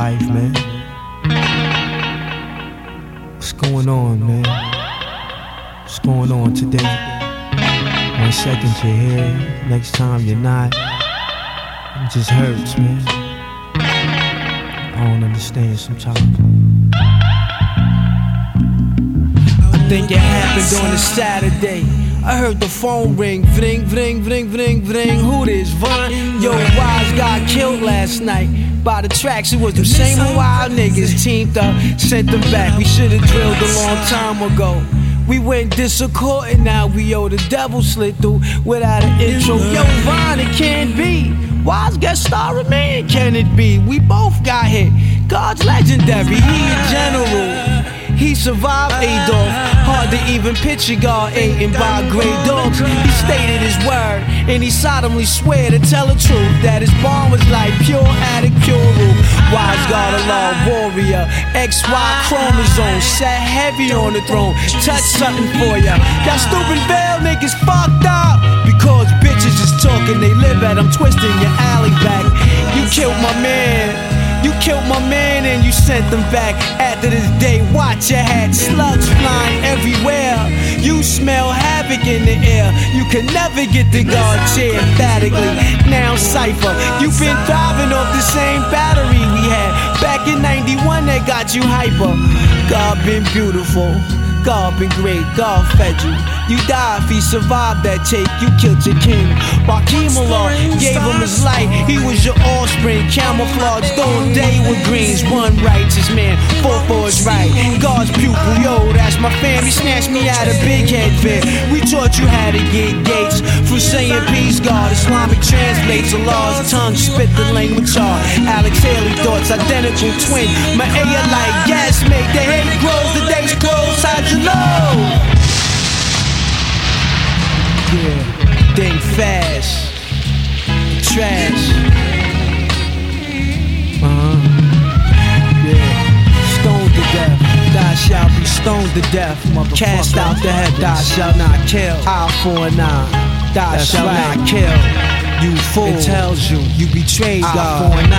life, man. What's going on, man? What's going on today? 1 second you're here, next time you're not. It just hurts, man. I don't understand sometimes. I think it happened on a Saturday. I heard the phone ring, vring, vring, vring, vring, vring. Who this, Von? Yo, Wise got killed last night. By the tracks, it was the same wild niggas teamed up, sent them back. We should've drilled a long time ago. We went disaccord and now we owe the devil slid through without an intro. Yo, Von, it can't be. Wise guest starring me, can it be? We both got hit. God's legendary, he a general. He survived Adolf. Hard to even picture God eaten by great dogs. He stated his word, and he solemnly swear to tell the truth that his bond was like pure addict, pure root. Wise God, a law warrior, XY chromosome, sat heavy on the throne. Touch something for ya. Y'all stupid veil niggas fucked up because bitches is talking. They live at them, twisting your alley back. You killed my man. You killed my man and you sent them back. After this day, watch your hat, slugs flying everywhere. You smell havoc in the air. You can never get the guard chair emphatically. Now Cypher, you've been driving off the same battery we had back in 91 that got you hyper. God been beautiful, God been great, God fed you. You died if he survived that take, you killed your king. Rakim Allah gave him his life, he was your offspring. Camouflaged all day with greens, one righteous man, fought for his right. God's pupil, yo, that's my fam. He snatched me out of big head fit. We taught you how to get gates. From saying peace, God, Islamic translates Allah's tongue, spit the language hard. Alex Haley thoughts, identical twin. My A like gas, make the hate grows, the day's close, how'd you know? Yeah, think fast, trash. Yeah, stoned to death, thou shalt be stoned to death. Cast out the head, thou shalt not kill. Eye for an eye, thou shalt not kill. You fool, it tells you, you betrayed God. Eye for an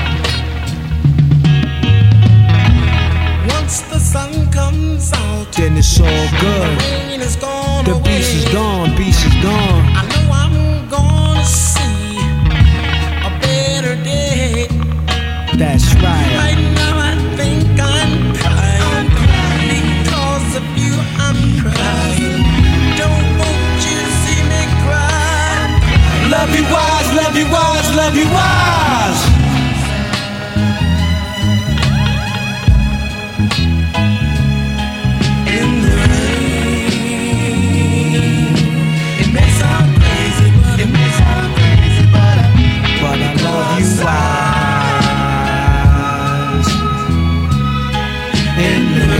eye. Once the sun comes out, then it's all good. The beast is gone, beast is gone. I know I'm gonna see a better day. That's right. Right now I think I'm crying. Because of you I'm crying. Don't want you to see me cry. Love you Wise, love you Wise, love you Wise. In the